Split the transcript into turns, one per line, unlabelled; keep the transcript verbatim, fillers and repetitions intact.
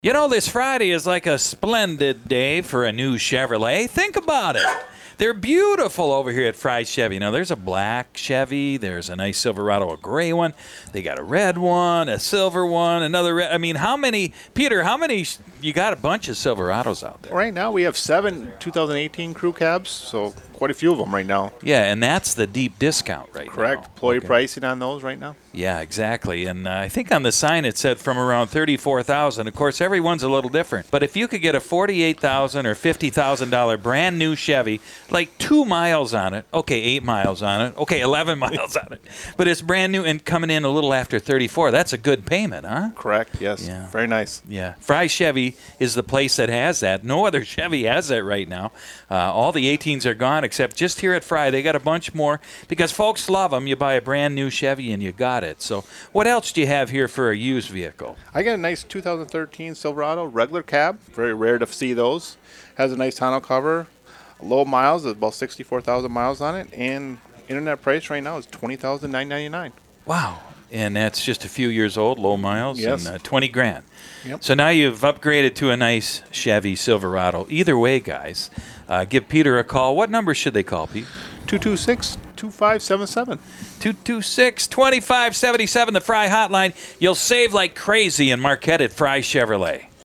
You know, this Friday is like a splendid day for a new Chevrolet. Think about it. They're beautiful over here at Fry Chevy. Now, there's a black Chevy. There's a nice Silverado, a gray one. They got a red one, a silver one, another red. I mean, how many, Peter, how many, you got a bunch of Silverados out there.
Right now, we have seven two thousand eighteen crew cabs, so quite a few of them right now.
Yeah, and that's the deep discount right now.
Correct. Employee
Okay.
pricing on those right now.
Yeah, exactly. And uh, I think on the sign it said from around thirty-four thousand dollars. Of course, everyone's a little different. But if you could get a forty-eight thousand dollars or fifty thousand dollars brand new Chevy, like two miles on it, okay, eight miles on it, okay, eleven miles on it, but it's brand new and coming in a little after thirty-four, that's a good payment, huh?
Correct. Yes.
Yeah.
Very nice.
Yeah. Fry Chevy is the place that has that. No other Chevy has that right now. Uh, all the eighteens are gone except just here at Fry. They got a bunch more because folks love them. You buy a brand new Chevy and you got it. So what else do you have here for a used vehicle?
I got a nice two thousand thirteen Silverado regular cab. Very rare to see those. Has a nice tonneau cover. Low miles, about sixty-four thousand miles on it, and internet price right now is twenty thousand nine hundred ninety-nine dollars.
Wow. And that's just a few years old, low miles,
Yes.
and uh, twenty grand.
Yep.
So now you've upgraded to a nice Chevy Silverado. Either way, guys, uh, give Peter a call. What number should they call, Pete?
two two six, two five seven seven.
two two six, two five seven seven, the Fry Hotline. You'll save like crazy in Marquette at Fry Chevrolet.